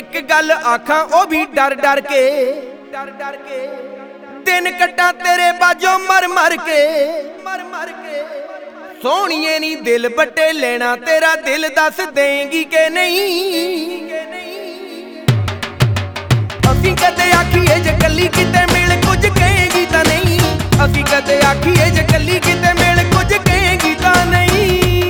एक गल आखां ओ भी डर डर के दिन कट्टा तेरे बाजों मर मर के सोहणिए नी दिल बट्टे लेना तेरा दिल दस देंगी के नहीं। असीं कदे आखीए जे कली किते मिल कुछ कहेगी तां नहीं, असीं कदे आखीए जे कली किते मिल कुछ कहेगी तां नहीं।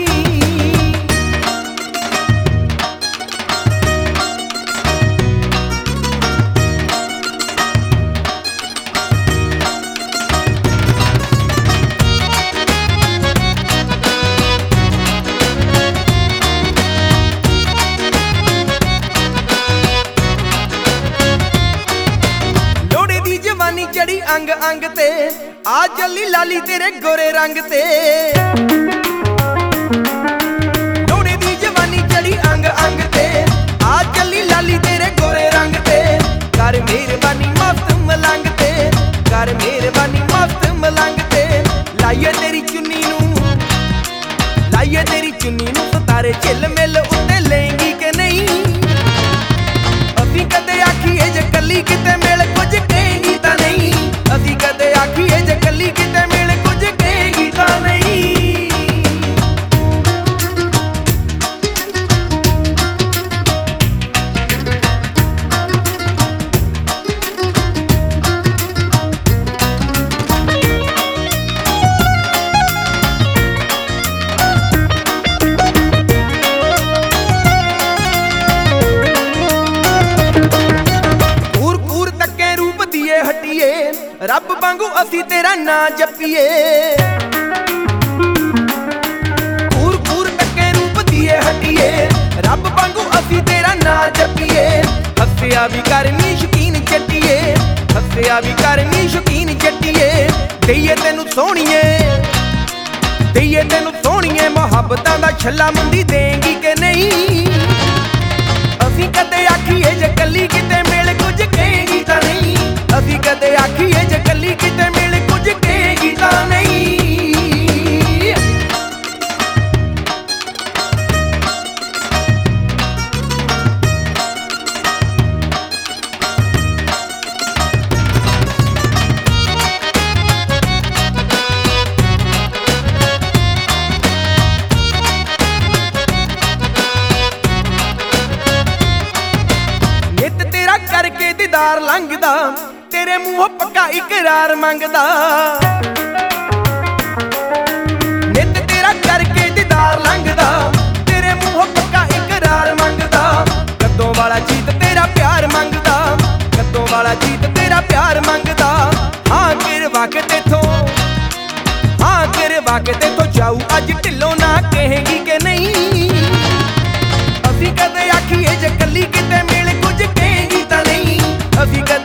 चढ़ी अंग अंग ते आ जली लाली तेरे गोरे रंग ते, लोड़े दी जवानी चढ़ी अंग अंग ते आ जली लाली तेरे गोरे रंग ते। कर मेहरबानी मस्त मलंग ते, कर मेहरबानी मस्त मलंग ते। लाइए तेरी चुन्नी नूं, लाइए तेरी चुन्नी नूं सितारे झिल मिल उत्ते लेंगी के नहीं। असीं कदे आखीए जे कली किते मिल कुछ कहेगी तां नहीं, असीं कदे आखीए जे कली किते मिल कुछ कहेगी तां नहीं। रब वांगू असी तेरा ना जपीए, कूर कूर टके रूप दिए हटिए। रब वांगू असी तेरा ना जपीए। हस्या भी करनी शौकीन जट्टिए, हस्या भी करनी शौकीन जट्टिए। दईए तेनू सोहणीए, दईए तेनू सोहणीए मुहब्बतां दा छल्ला मुंडी देंगी के नहीं। असी कदे आखीए जे कली किते मिल कुछ कहेगी तां नहीं, असी कदे आखीए जे कली किते मिल कुछ कहेगी तां नहीं। नित तेरा करके दीदार लंघदा, तेरे मुंहों पक्का इकरार मंगदा। नित तेरा करके दीदार लंघदा, तेरे मुंहों पक्का इकरार मंगदा। कदों वाला जीत तेरा प्यार मंगदा, कदों वाला जीत तेरा प्यार मंगदा। हाँ करवा के तेथों, हाँ करवा के तेथों जाऊ अज ढिलों ना कहेगी के नहीं। असीं कदे आखीए जे कली किते मिल कुछ कहेगी तां नहीं, असीं